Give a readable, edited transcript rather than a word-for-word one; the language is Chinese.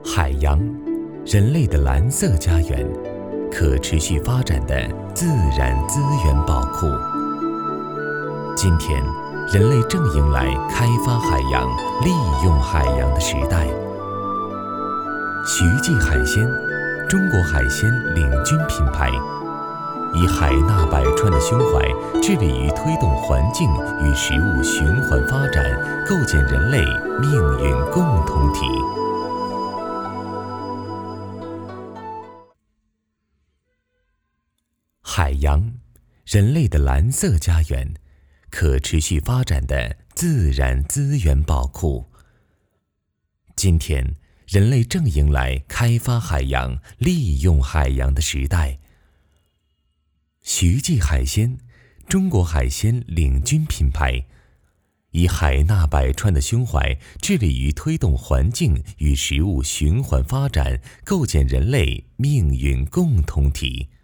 海洋，人类的蓝色家园，可持续发展的自然资源宝库。今天，人类正迎来开发海洋、利用海洋的时代。徐记海鲜，中国海鲜领军品牌，以海纳百川的胸怀，致力于推动环境与食物循环发展，构建人类命运共同体。海洋，人类的蓝色家园，可持续发展的自然资源宝库。今天，人类正迎来开发海洋、利用海洋的时代。徐记海鲜，中国海鲜领军品牌，以海纳百川的胸怀，致力于推动环境与食物循环发展，构建人类命运共同体。